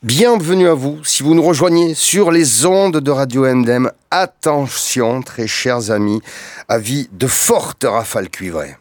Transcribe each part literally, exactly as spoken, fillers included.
Bienvenue à vous, si vous nous rejoignez sur les ondes de Radio M D M. Attention, très chers amis, avis de fortes rafales cuivrées.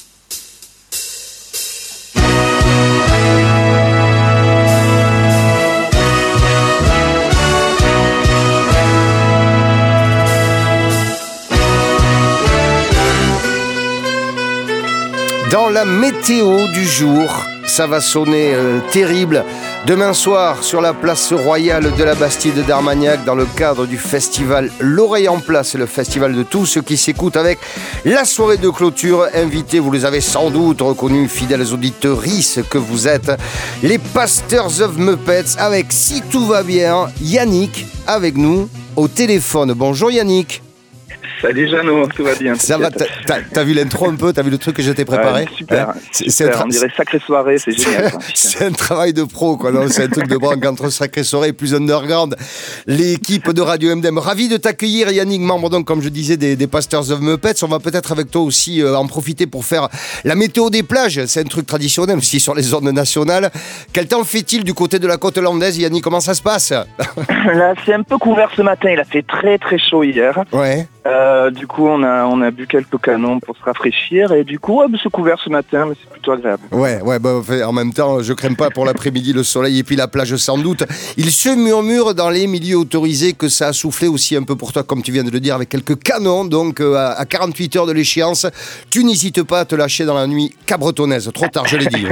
Dans la météo du jour, ça va sonner euh, terrible. Demain soir, sur la place royale de la Bastide d'Armagnac, dans le cadre du festival L'Oreille en Place, le festival de tous ceux qui s'écoutent avec la soirée de clôture. Invités, vous les avez sans doute reconnus, fidèles auditrices que vous êtes, les Pasteurs of Muppets, avec, si tout va bien, Yannick avec nous au téléphone. Bonjour Yannick. Salut Jeannot, tout va bien. Ça va, t'as, t'as, t'as vu l'intro un peu, t'as vu le truc que je t'ai préparé? Ouais, super, hein c'est, super. C'est tra- on dirait sacrée soirée, c'est génial. Ça, c'est un travail de pro, quoi. Non, c'est un truc de branque entre sacrée soirée et plus underground. L'équipe de Radio M D M, ravi de t'accueillir Yannick, membre donc, comme je disais, des, des Pasteurs of Muppets. On va peut-être avec toi aussi euh, en profiter pour faire la météo des plages. C'est un truc traditionnel aussi sur les zones nationales. Quel temps fait-il du côté de la côte landaise, Yannick? Comment ça se passe? Là, c'est un peu couvert ce matin, il a fait très très chaud hier. Ouais. Euh, du coup, on a, on a bu quelques canons pour se rafraîchir et du coup, ouais, c'est couvert ce matin, mais c'est plutôt agréable. Ouais, ouais, bah, en même temps, je crains pas pour l'après-midi le soleil et puis la plage sans doute. Il se murmure dans les milieux autorisés que ça a soufflé aussi un peu pour toi, comme tu viens de le dire, avec quelques canons. Donc, euh, à quarante-huit heures de l'échéance, tu n'hésites pas à te lâcher dans la nuit cabretonnaise. Trop tard, je l'ai dit.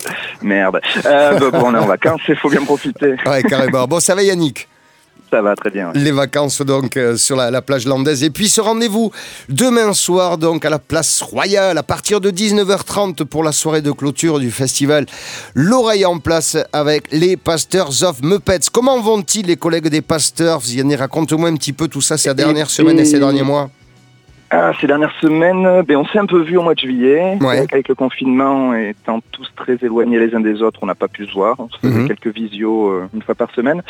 Merde. Euh, bah, bon, on est en vacances, il faut bien profiter. Ouais, carrément. Bon, ça va Yannick? Ça va très bien. Ouais. Les vacances donc euh, sur la, la plage landaise. Et puis ce rendez-vous demain soir donc à la place royale à partir de dix-neuf heures trente pour la soirée de clôture du festival L'Oreille en Place avec les Pasteurs of Muppets. Comment vont-ils les collègues des Pasteurs? Yannick, raconte-moi un petit peu tout ça ces dernières semaines et ces derniers mois. Ah, ces dernières semaines, ben, on s'est un peu vu au mois de juillet. Ouais. Avec le confinement, étant tous très éloignés les uns des autres, on n'a pas pu se voir. On se faisait mm-hmm. quelques visios euh, une fois par semaine.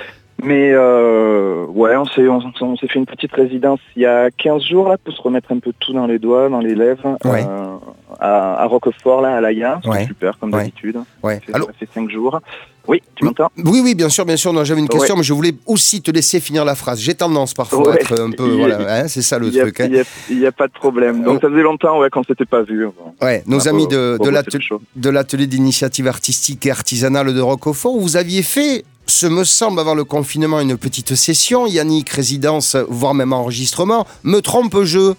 Mais euh, ouais, on s'est, on, on s'est fait une petite résidence il y a quinze jours là, pour se remettre un peu tout dans les doigts, dans les lèvres, ouais. euh, à, à Roquefort, là, à l'Aïa. C'est ouais. super, comme ouais. d'habitude. Ouais. Ça fait cinq jours. Oui, tu m'entends? Oui, oui, bien sûr, bien sûr. Non, j'avais une question, ouais. mais je voulais aussi te laisser finir la phrase. J'ai tendance parfois ouais. à être un peu... Il voilà, a, hein, c'est ça le il truc. Il n'y hein. a, a pas de problème. Donc, oh. ça faisait longtemps ouais, qu'on ne s'était pas vu. Ouais, nos ah, amis bon, de, bon, de, l'atelier, de l'atelier d'initiative artistique et artisanale de Roquefort, vous aviez fait... Ce me semble, avant le confinement, une petite session, Yannick, résidence, voire même enregistrement. Me trompe-je?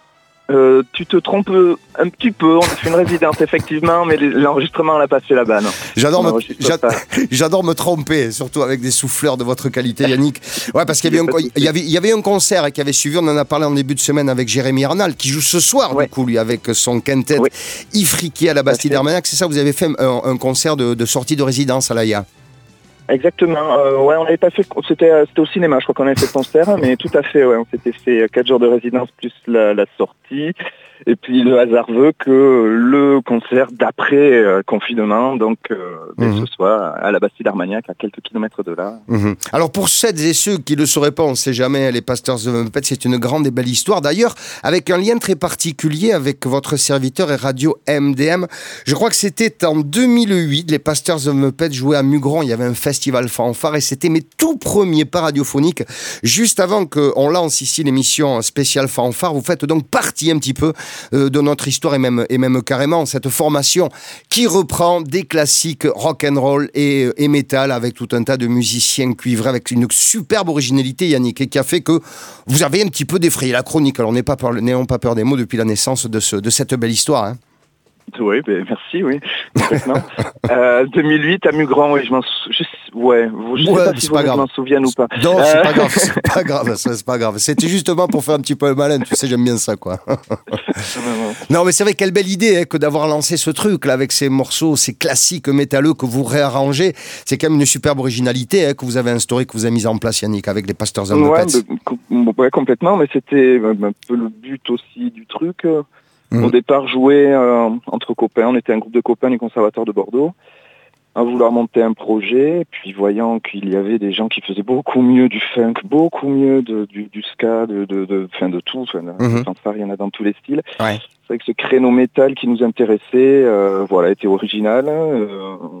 euh, Tu te trompes un petit peu. On a fait une résidence, effectivement, mais l'enregistrement, on l'a pas fait là-bas, non. J'adore me, j'adore, j'adore me tromper, surtout avec des souffleurs de votre qualité, Yannick. Ouais, parce qu'il y avait, un, il y avait, il y avait un concert qui avait suivi, on en a parlé en début de semaine avec Jérémy Arnal, qui joue ce soir, ouais. du coup, lui, avec son quintet ouais. Ifriqui à la Bastide d'Armagnac. C'est ça, vous avez fait un, un concert de, de sortie de résidence à l'A I A. Exactement. Euh, ouais, on n'avait pas fait. C'était, c'était au cinéma. Je crois qu'on avait fait le concert, mais tout à fait. Ouais, on s'était fait quatre jours de résidence plus la, la sortie. Et puis le hasard veut que le concert d'après euh, confinement, donc euh, mmh. ce soit à la Bastide d'Armagnac, à quelques kilomètres de là. Mmh. Alors pour celles et ceux qui ne le sauraient pas, on ne sait jamais, les Pasteurs of Muppets, c'est une grande et belle histoire. D'ailleurs, avec un lien très particulier avec votre serviteur et Radio M D M. Je crois que c'était en deux mille huit, les Pasteurs of Muppets jouaient à Mugron. Il y avait un festival fanfare et c'était mes tout premiers pas radiophoniques. Juste avant qu'on lance ici l'émission spéciale fanfare, vous faites donc partie un petit peu de notre histoire et même, et même carrément cette formation qui reprend des classiques rock'n'roll et, et métal avec tout un tas de musiciens cuivrés avec une superbe originalité, Yannick, et qui a fait que vous avez un petit peu défrayé la chronique. Alors n'ayons pas peur, n'ayons pas peur des mots depuis la naissance de, ce, de cette belle histoire. Hein. Oui, ben merci, oui, complètement. euh, deux mille huit à Mugron, oui, je m'en, je, ouais, je sais ouais, pas si vous je m'en souviens ou pas. Non, c'est euh... pas grave, c'est pas grave, ça, c'est pas grave. C'était justement pour faire un petit peu le malin, tu sais, j'aime bien ça, quoi. Non, mais c'est vrai, quelle belle idée hein, que d'avoir lancé ce truc là avec ces morceaux, ces classiques métalleux que vous réarrangez. C'est quand même une superbe originalité hein, que vous avez instaurée, que vous avez mise en place, Yannick, avec les Pasteurs of Muppets. Ouais, ouais, complètement, mais c'était un peu le but aussi du truc. Mmh. Au départ, jouer euh, entre copains, on était un groupe de copains du Conservatoire de Bordeaux, à vouloir monter un projet, puis voyant qu'il y avait des gens qui faisaient beaucoup mieux du funk, beaucoup mieux de, du, du ska, de, de, de, fin de tout, enfin, mmh. il y en a dans tous les styles. Ouais. C'est vrai que ce créneau métal qui nous intéressait, euh, voilà, était original. Euh,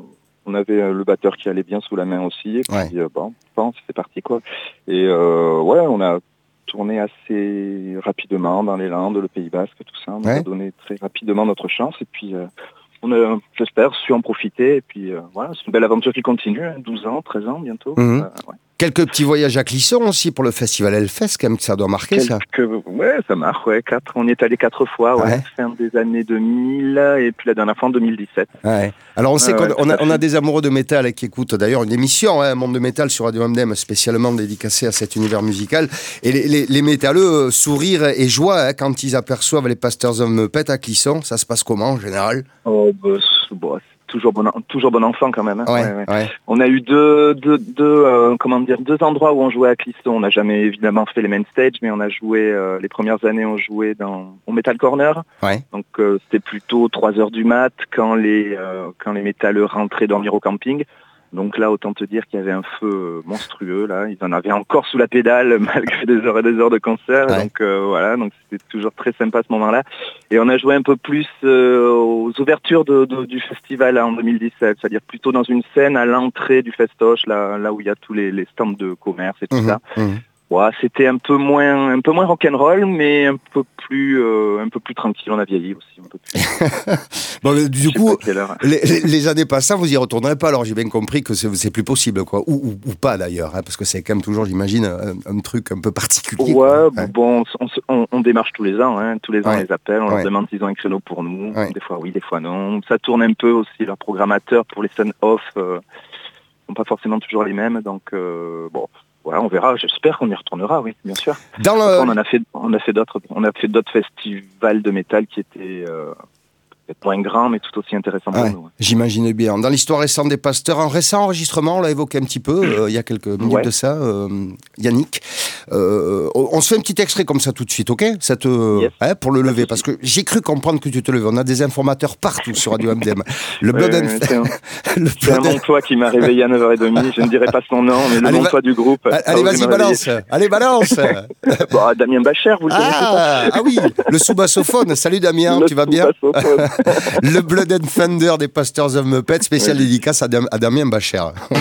On avait euh, le batteur qui allait bien sous la main aussi. Et puis, Ouais. euh, bon, bon, c'est parti, quoi. Et euh, ouais, on a tourné assez rapidement dans les Landes, le Pays Basque, tout ça. On Ouais. a donné très rapidement notre chance. Et puis, euh, on a, j'espère, su en profiter. Et puis, euh, voilà, c'est une belle aventure qui continue. Hein, douze ans, treize ans bientôt. Mhm. Euh, ouais. Quelques petits voyages à Clisson aussi pour le festival Hellfest, quand même, que ça doit marquer, ça. Quelques... Ouais, ça marche, ouais. Quatre... On y est allé quatre fois, ouais. Ouais. Fin des années deux mille, et puis la dernière fois en deux mille dix-sept. Ouais. Alors on sait Ouais, qu'on ouais, on a, tout à on a fait. des amoureux de métal qui écoutent d'ailleurs une émission, hein, Monde de métal sur Radio M D M, spécialement dédicacée à cet univers musical. Et les, les, les métalleux, euh, sourire et joie hein, quand ils aperçoivent les Pasteurs of Muppet à Clisson. Ça se passe comment en général? Oh, bah, c'est, bon, c'est toujours bon, en- toujours bon enfant quand même. Hein. Ouais, Ouais, ouais. ouais. On a eu deux, deux, deux, euh, comment dire, deux endroits où on jouait à Clisson. On n'a jamais évidemment fait les main stage, mais on a joué euh, les premières années, on jouait dans au Metal Corner. Ouais. Donc euh, c'était plutôt trois heures du mat quand les euh, quand les métalleux rentraient dormir au camping. Donc là, autant te dire qu'il y avait un feu monstrueux. Là, ils en avaient encore sous la pédale malgré des heures et des heures de concert. Ouais. Donc euh, voilà, donc c'était toujours très sympa ce moment-là. Et on a joué un peu plus euh, aux ouvertures de, de- du festival là, en deux mille dix-sept, c'est-à-dire plutôt dans une scène à l'entrée du festoche, là, là où il y a tous les, les stands de commerce et tout Mhm, ça. mhm. Ouais, c'était un peu moins, un peu moins rock'n'roll, mais un peu plus, euh, un peu plus tranquille. On a vieilli aussi, un peu plus. Bon, Je du sais coup, pas quelle heure. les, les- les années passant, vous y retournerez pas. Alors j'ai bien compris que c'est c'est plus possible, quoi. Ou, ou, ou pas d'ailleurs, hein, parce que c'est quand même toujours, j'imagine, un, un truc un peu particulier. Ouais, quoi. bon, on, se- on, on démarche tous les ans, hein. Tous les ans Ouais. on les appelle, on Ouais. leur demande s'ils ont un créneau pour nous. Ouais. Des fois oui, des fois non. Ça tourne un peu aussi, leurs programmateurs pour les scènes off euh, sont pas forcément toujours les mêmes, donc euh, bon, ouais, on verra. J'espère qu'on y retournera, oui, bien sûr. Dans Après, le, on en a fait, on a fait d'autres, on a fait d'autres festivals de métal qui étaient euh, peut-être moins grands, mais tout aussi intéressants pour Ouais, nous. Ouais. j'imagine bien. Dans l'histoire récente des Pasteurs, un récent enregistrement, on l'a évoqué un petit peu, euh, il y a quelques minutes Ouais. de ça, euh, Yannick. Euh, on se fait un petit extrait comme ça tout de suite, ok? Ça te, Yes. hein, pour le Pas de lever, souci. parce que j'ai cru comprendre que tu te levais. On a des informateurs partout sur Radio M D M. Le Ouais, Blood ouais, and ouais, c'est un, le c'est un Blood and- Montois qui m'a réveillé à neuf heures trente. Je ne dirai pas son nom, mais le Allez, Montois du groupe. a Allez, osé vas-y, me réveiller. balance. Allez, balance. Bon, Damien Bacher, vous le connaissez pas? Ah, ah oui, le sous-bassophone. Salut Damien, Le tu vas bien? sous-bassophone. Le Blood and Thunder des Pasteurs of Muppet, spécial Ouais. dédicace à, Dam- à Damien Bacher.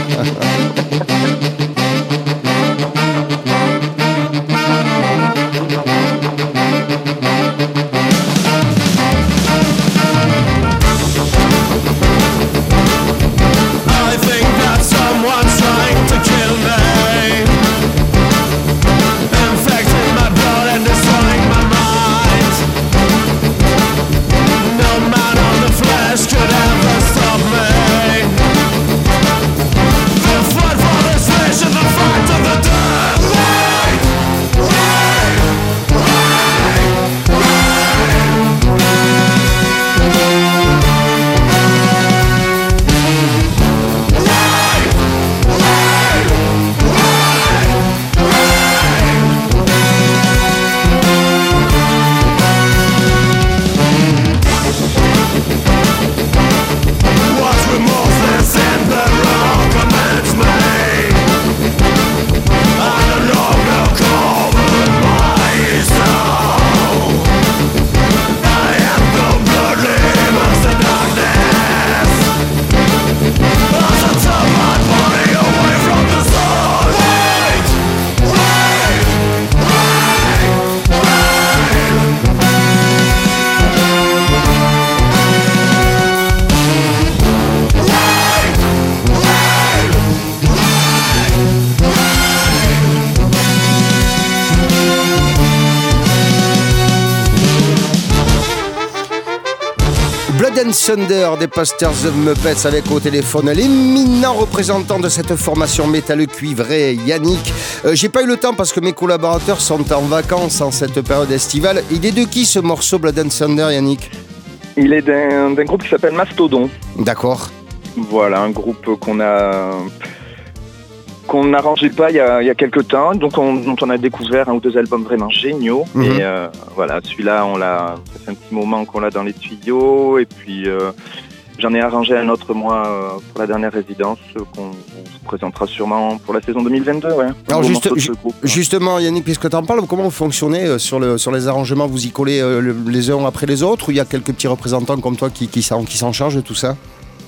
I think that someone's trying to kill me, infecting my blood and destroying my mind. No man on the flesh could ever stop me. The fight for this nation, the fight of the dead. Light, light, light, light. What remorseless and the wrong commands me. I no longer cover my soul. I am the bloody monster darkness. As I turn my body away from the sun. Light, light, light, light. Blood and Thunder des Pasteurs of Muppets avec au téléphone l'éminent représentant de cette formation métalleux cuivré, Yannick. Euh, j'ai pas eu le temps parce que mes collaborateurs sont en vacances en cette période estivale. Il est de qui ce morceau Blood and Thunder, Yannick? Il est d'un, d'un groupe qui s'appelle Mastodon. D'accord. Voilà, un groupe qu'on a qu'on n'arrangeait pas il y a, il y a quelques temps, donc on, dont on a découvert un ou deux albums vraiment géniaux. Mhm. Et euh, voilà, celui-là, on l'a, ça fait un petit moment qu'on l'a dans les tuyaux. Et puis euh, j'en ai arrangé un autre moi euh, pour la dernière résidence euh, qu'on on se présentera sûrement pour la saison deux mille vingt-deux. Ouais. Alors, Un beau juste- morceau de ju- ce groupe. Justement, Yannick, puisque tu en parles, comment vous fonctionnez euh, sur, le, sur les arrangements? Vous y collez euh, le- les uns après les autres ou il y a quelques petits représentants comme toi qui, qui s'en, qui s'en chargent de tout ça?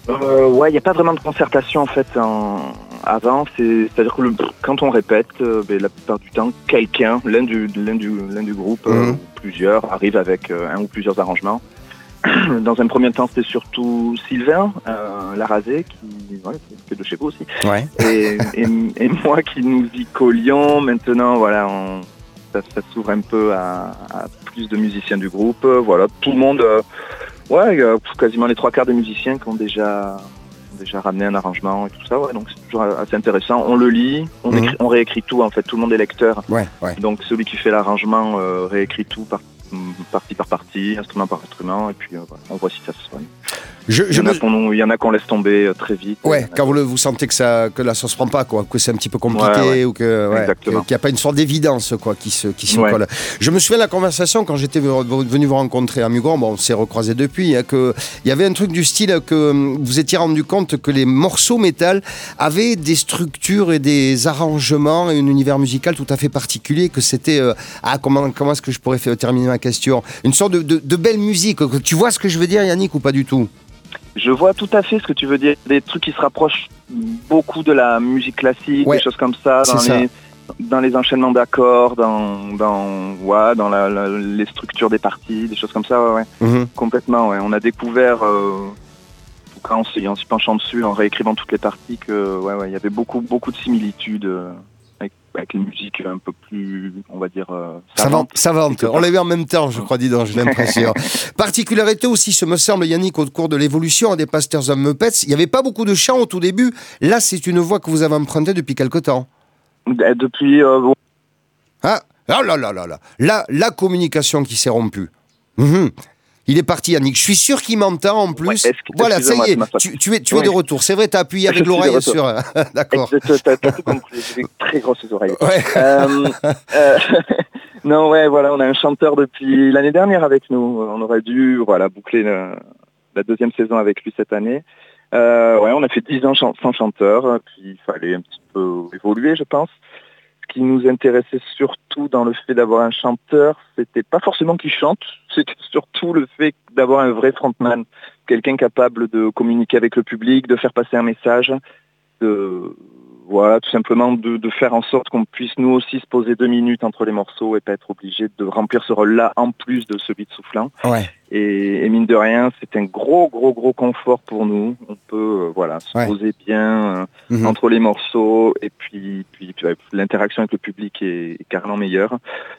Euh, ouais, il n'y a pas vraiment de concertation en fait en... avant. C'est... C'est-à-dire que le... quand on répète, euh, ben, la plupart du temps, quelqu'un, l'un du, l'un du, l'un du groupe, mmh. euh, ou plusieurs, arrive avec euh, un ou plusieurs arrangements. Dans un premier temps, c'était surtout Sylvain euh, Larrazé, qui, ouais, qui est de chez vous aussi, ouais. et, et, et moi qui nous y collions. Maintenant, voilà, on, ça, ça s'ouvre un peu à, à plus de musiciens du groupe. Voilà, tout le monde, euh, ouais, il y a quasiment les trois quarts des musiciens qui ont déjà, déjà ramené un arrangement et tout ça. Ouais, donc c'est toujours assez intéressant. On le lit, on, mmh. écrit, on réécrit tout. En fait, tout le monde est lecteur. Ouais, ouais. Donc celui qui fait l'arrangement euh, réécrit tout par partie par partie, instrument par instrument, et puis euh, voilà, on voit si ça se soigne. Je, il, y me... qu'on, il y en a qu'on laisse tomber euh, très vite. Ouais, quand vous, le, vous sentez que, ça, que la sauce prend pas, quoi, que c'est un petit peu compliqué, ouais, ouais. ou que, ouais, qu'il n'y a pas une sorte d'évidence quoi, qui se, qui se ouais. colle. Je me souviens de la conversation quand j'étais venu vous rencontrer à Mugron, bon, on s'est recroisés depuis, hein, qu'il y avait un truc du style que vous étiez rendu compte que les morceaux métal avaient des structures et des arrangements et un univers musical tout à fait particulier, que c'était... Euh, ah, comment, comment est-ce que je pourrais faire, terminer ma question ? Une sorte de, de, de belle musique. Tu vois ce que je veux dire, Yannick, ou pas du tout ? Je vois tout à fait ce que tu veux dire. Des trucs qui se rapprochent beaucoup de la musique classique, ouais, des choses comme ça, dans, ça. Les, dans les enchaînements d'accords, dans, dans, ouais, dans la, la, les structures des parties, des choses comme ça, ouais, ouais. Mm-hmm. Complètement, ouais. On a découvert, euh, en tout cas en s'y, en s'y penchant dessus, en réécrivant toutes les parties, que ouais, ouais, y avait beaucoup, beaucoup de similitudes. Euh, Avec, avec une musique un peu plus, on va dire, euh, savante. Savante, on l'a vu en même temps, je crois, dis donc, j'ai l'impression. Particularité aussi, ce me semble, Yannick, au cours de l'évolution des Pasteurs of Muppets, il n'y avait pas beaucoup de chants au tout début. Là, c'est une voix que vous avez empruntée depuis quelque temps. Depuis... Euh, bon. Ah, oh là là là là, la, la communication qui s'est rompue. Mmh. Il est parti, Yannick. Je suis sûr qu'il m'entend en plus. Ouais, voilà, ça y est. Tu, tu es, tu oui. es de retour. C'est vrai, tu as appuyé avec l'oreille sur. D'accord. Tu as tout compris. J'ai des très grosses oreilles. Ouais. Euh, euh, non, ouais, voilà, on a un chanteur depuis l'année dernière avec nous. On aurait dû, voilà, boucler le, la deuxième saison avec lui cette année. Euh, ouais, on a fait dix ans sans chanteur. Puis il fallait un petit peu évoluer, je pense. Ce qui nous intéressait surtout dans le fait d'avoir un chanteur, c'était pas forcément qu'il chante, c'était surtout le fait d'avoir un vrai frontman, quelqu'un capable de communiquer avec le public, de faire passer un message, de voilà, tout simplement de, de faire en sorte qu'on puisse nous aussi se poser deux minutes entre les morceaux et pas être obligé de remplir ce rôle-là en plus de celui de soufflant. Ouais. Et, et mine de rien, c'est un gros, gros, gros confort pour nous. On peut, euh, voilà, se ouais. poser bien euh, mm-hmm. entre les morceaux et puis, puis, puis l'interaction avec le public est, est carrément meilleure.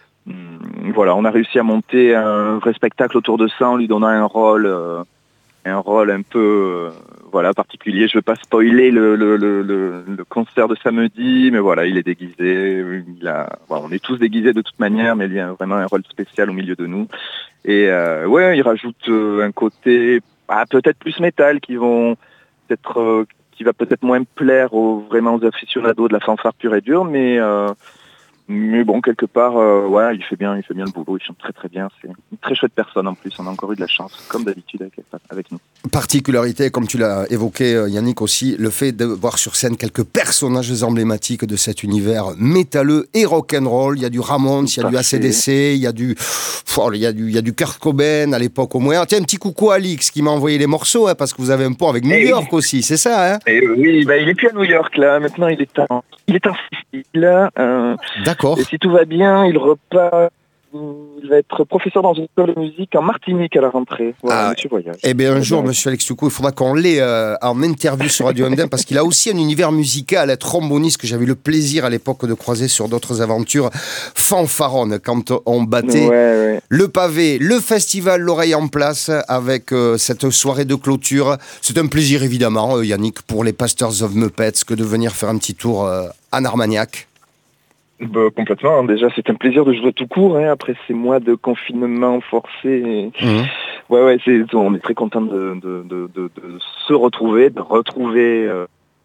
Hum, voilà, on a réussi à monter un vrai spectacle autour de ça en lui donnant un rôle, euh, un rôle un peu, euh, voilà, particulier. Je veux pas spoiler le, le, le, le, le concert de samedi, mais voilà, il est déguisé. Il a, voilà, on est tous déguisés de toute manière, mais il y a vraiment un rôle spécial au milieu de nous. Et euh, ouais, il rajoute euh, un côté ah, peut-être plus métal qui vont peut-être, euh, qui va peut-être moins plaire aux vraiment aux aficionados de la fanfare pure et dure, mais euh, mais bon, quelque part, euh, ouais, il fait bien, il fait bien le boulot, il chante très très bien. C'est une très chouette personne en plus. On a encore eu de la chance, comme d'habitude avec, avec nous. Particularité, comme tu l'as évoqué, Yannick aussi, le fait de voir sur scène quelques personnages emblématiques de cet univers métalleux et rock'n'roll. Il y a du Ramones, il y a du A C D C, il y a du, oh, il y a du, il y a du Kurt Cobain à l'époque au moins. Tiens, un petit coucou à Alix qui m'a envoyé les morceaux, hein, parce que vous avez un pont avec New York oui. aussi, c'est ça, hein? Et oui, bah, il est plus à New York là. Maintenant, il est en, il est en Sicile. Euh, D'accord. Et si tout va bien, il repart. Il va être professeur dans une école de musique en Martinique à la rentrée. Voilà, ah, eh bien, un jour, bien. Monsieur Alex Tucou, il faudra qu'on l'ait euh, en interview sur Radio M D M parce qu'il a aussi un univers musical, tromboniste, que j'avais eu le plaisir à l'époque de croiser sur d'autres aventures fanfaronnes quand on battait ouais, ouais. le pavé, le festival L'Oreille en Place avec euh, cette soirée de clôture. C'est un plaisir, évidemment, euh, Yannick, pour les Pasteurs of Muppets, que de venir faire un petit tour euh, à Armagnac. Bah, complètement. Déjà, c'est un plaisir de jouer tout court. Hein. Après ces mois de confinement forcé, mmh. ouais, ouais, c'est, on est très content de, de, de, de, de se retrouver, de retrouver euh,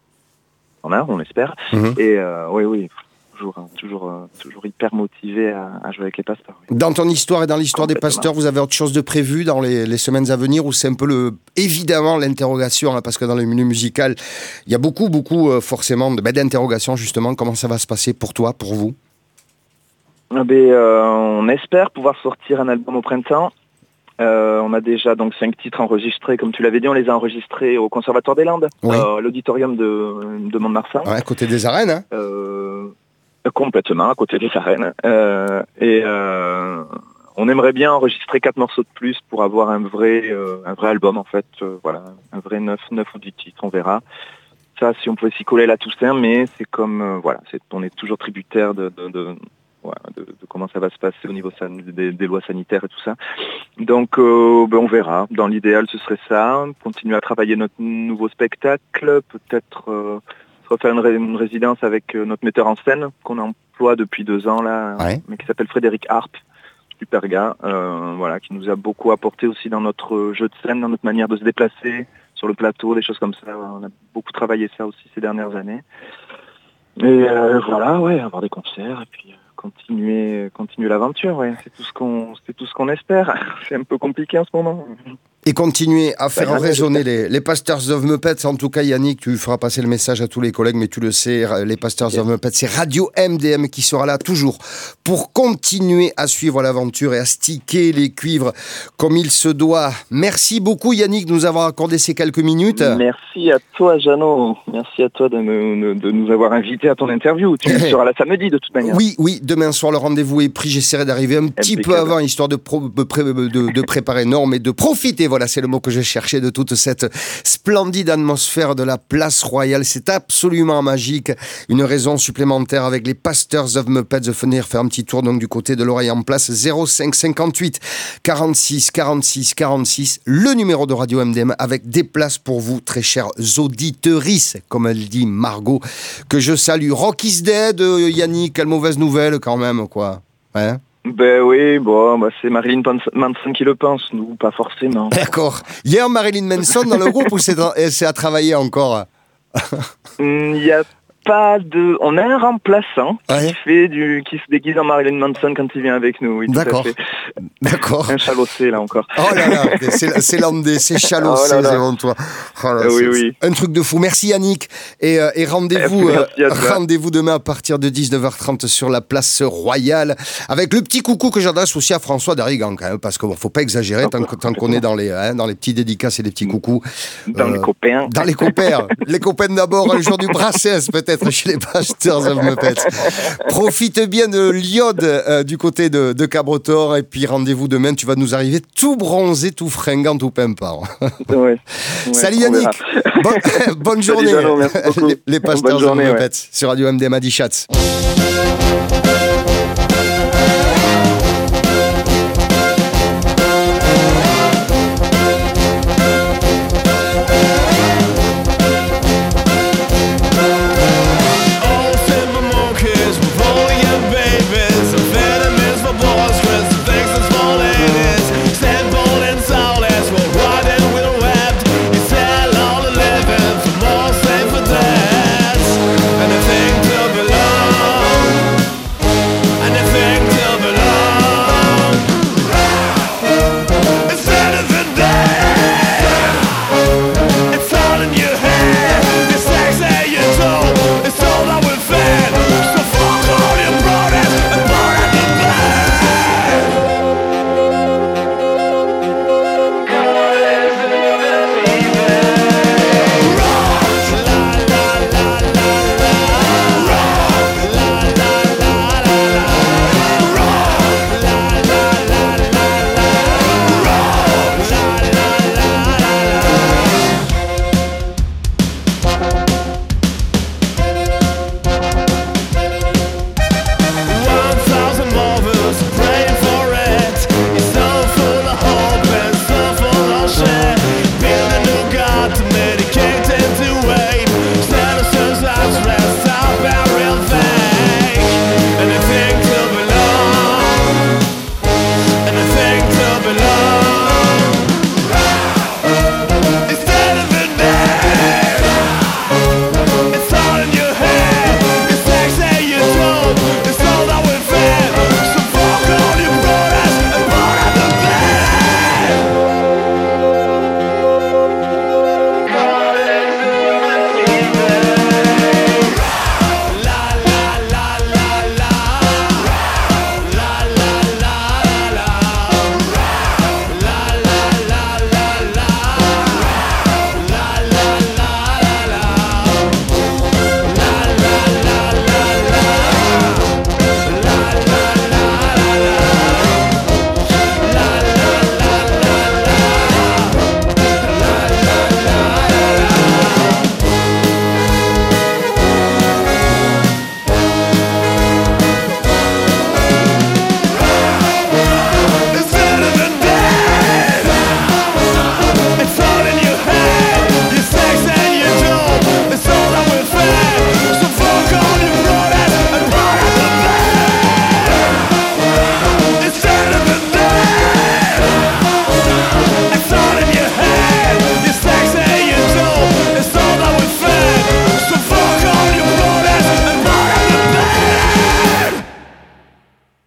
en art, on espère. Mmh. Et euh, oui, oui, toujours, toujours, toujours hyper motivé à, à jouer avec les Pasteurs. Oui. Dans ton histoire et dans l'histoire des Pasteurs, vous avez autre chose de prévu dans les, les semaines à venir, ou c'est un peu le, évidemment l'interrogation, hein, parce que dans le milieu musical, il y a beaucoup, beaucoup euh, forcément de, ben, d'interrogations justement. Comment ça va se passer pour toi, pour vous? Ben, euh, on espère pouvoir sortir un album au printemps. Euh, on a déjà donc cinq titres enregistrés, comme tu l'avais dit, on les a enregistrés au Conservatoire des Landes, Oui. euh, l'auditorium de, de Mont-de-Marsan. Ouais, à côté des arènes, hein. Euh, complètement, à côté des arènes. Euh, et euh, on aimerait bien enregistrer quatre morceaux de plus pour avoir un vrai, euh, un vrai album, en fait. Euh, voilà, un vrai neuf, neuf ou dix titres, on verra. Ça, si on pouvait s'y coller la Toussaint, mais c'est comme, euh, voilà, c'est, on est toujours tributaire de... de, de Voilà, de, de comment ça va se passer au niveau san- des, des lois sanitaires et tout ça. Donc, euh, ben on verra. Dans l'idéal, ce serait ça. Continuer à travailler notre nouveau spectacle. Peut-être euh, se refaire une, ré- une résidence avec euh, notre metteur en scène qu'on emploie depuis deux ans, là, Ouais. mais qui s'appelle Frédéric Harp. Super gars. Euh, voilà, qui nous a beaucoup apporté aussi dans notre jeu de scène, dans notre manière de se déplacer sur le plateau, des choses comme ça. On a beaucoup travaillé ça aussi ces dernières années. Et euh, voilà, ouais, avoir des concerts et puis... Euh, continuer continuer l'aventure, ouais. C'est tout ce qu'on c'est tout ce qu'on espère. C'est un peu compliqué en ce moment. Et continuer à faire Bah, résonner les, les Pasteurs of Muppets. En tout cas, Yannick, tu feras passer le message à tous les collègues, mais tu le sais, les Pasteurs Yes. of Muppets, c'est Radio M D M qui sera là toujours pour continuer à suivre l'aventure et à sticker les cuivres comme il se doit. Merci beaucoup, Yannick, de nous avoir accordé ces quelques minutes. Merci à toi, Jeannot. Merci à toi de, me, de nous avoir invités à ton interview. Tu seras là samedi, de toute manière. Oui, oui, demain soir, le rendez-vous est pris. J'essaierai d'arriver un petit peu avant, histoire de, pro, de, pré, de, de préparer Norm et de profiter, voilà, c'est le mot que je cherchais, de toute cette splendide atmosphère de la place royale. C'est absolument magique. Une raison supplémentaire avec les Pasteurs of Muppets de venir faire un petit tour donc du côté de l'Oreille en Place. zéro cinq cinquante-huit quarante-six quarante-six quarante-six, le numéro de Radio M D M avec des places pour vous, très chers auditrices, comme elle dit Margot, que je salue. Rock is dead, euh, Yannick, quelle mauvaise nouvelle quand même, quoi. Hein? Ben oui, bon, bah c'est Marilyn Manson qui le pense, nous, pas forcément. D'accord. Hier, Marilyn Manson dans le groupe ou c'est, c'est à travailler encore? Il y a pas de... On a un remplaçant ouais. qui fait du... qui se déguise en Marilyn Manson quand il vient avec nous. Oui, D'accord. tout à fait. D'accord. Un chalossé, là, encore. Oh là là, c'est, c'est landais, c'est chalossé, oh là là. Toi. Oh là, oui, oui. Un truc de fou. Merci Yannick. Et, euh, et rendez-vous, euh, rendez-vous demain à partir de dix-neuf heures trente sur la place Royale avec le petit coucou que j'adresse aussi à François Darrigan, quand même, parce qu'il ne faut pas exagérer tant, tant qu'on est dans les, hein, dans les petits dédicaces et les petits coucous. Dans euh, les copains. Dans les copains. Les copains d'abord, le jour du Brassens, peut-être. Chez les Pasteurs of Muppets. Profite bien de l'iode euh, du côté de, de Cabretor et puis rendez-vous demain. Tu vas nous arriver tout bronzé, tout fringant, tout pimpant. Ouais, ouais, salut Yannick. Bon, bonne journée. Salut, Jeannot, merci beaucoup. Les, les Pasteurs journée, of Muppets ouais. sur Radio M D M à Dichatz.